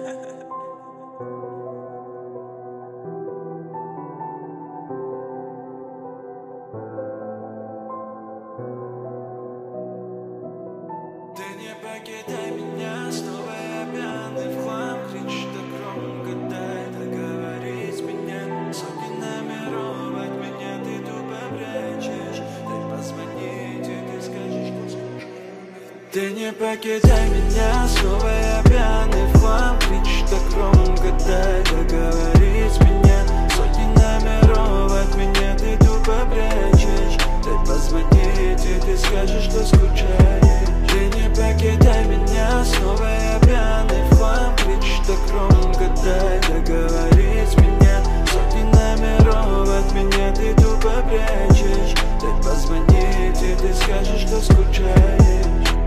Ты не покидай меня, снова я пьяный в хлам. Кричишь так громко, дай договорить меня. Сотни номеров от меня ты тупо прячешь. Дай позвонить, и ты скажешь, что скучаешь. Ты не покидай меня, снова я пьяный в хлам. Кричишь так громко, дай договорить меня. Сотни номеров от меня ты тупо прячешь. Дай позвонить, и ты скажешь, что скучаешь. Ты не покидай меня, снова я пьяный в хлам. Кричишь так громко, дай договорить меня. Сотни номеров от меня ты тупо прячешь. Дай позвонить, и ты скажешь, что скучаешь.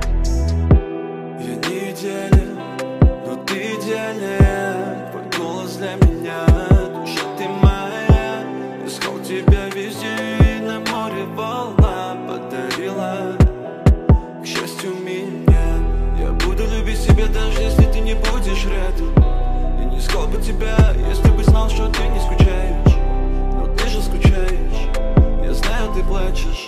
Я не идеален, но ты идеален. Твой голос для меня, душа ты моя. Искал тебя везде, и на море волна подарила. К счастью меня, я буду любить тебя, даже если ты не будешь рядом. И не искал бы тебя, если бы знал, что ты не скучаешь. Но ты же скучаешь, я знаю, ты плачешь.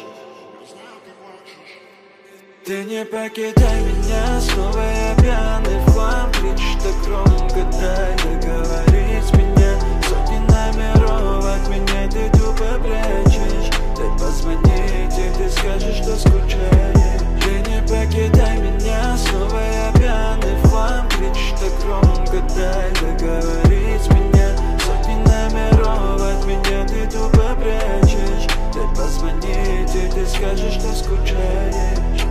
Ты не покидай меня, снова я пьяный в хлам. Кричишь так громко, дай договорить меня. Сотни номеров от меня ты тупо прячешь. Дай позвонить, и ты скажешь, что скучаешь. Ты не покидай меня, снова я пьяный в хлам. Кричишь так громко, дай договорить меня. Сотни номеров от меня ты тупо прячешь. Дай позвонить, и ты скажешь, что скучаешь.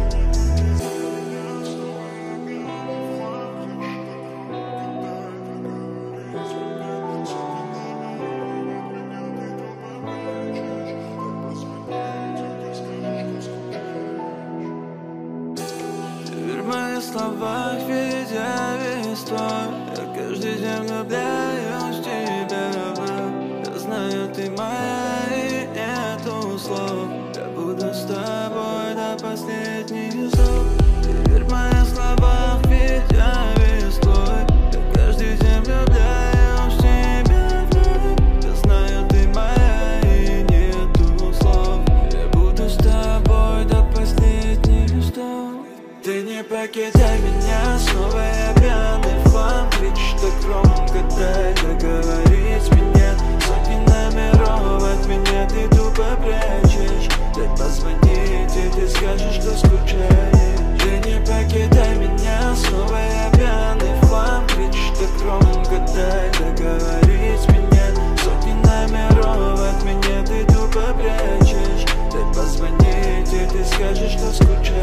В моих словах видеовество. Я каждый день влюбляюсь в тебя. Я знаю, ты моя, и нету слов. Я буду с тобой до последних слов. Теперь в моих словах видеовество. Я каждый день влюбляюсь в тебя. Я знаю, ты моя, и нету слов. Я буду с тобой до последних слов. Ты не покидай меня, снова я пьяный в хлам. Кричишь так громко, дай договорить меня. Сотни номеров от меня ты тупо прячешь. Дай позвонить, и ты скажешь, что скучаешь. Ты не покидай меня, снова я пьяный в хлам. Кричишь так громко, дай договорить меня. Сотни номеров от меня ты тупо прячешь. Дай позвонить, и ты скажешь, что скучаешь.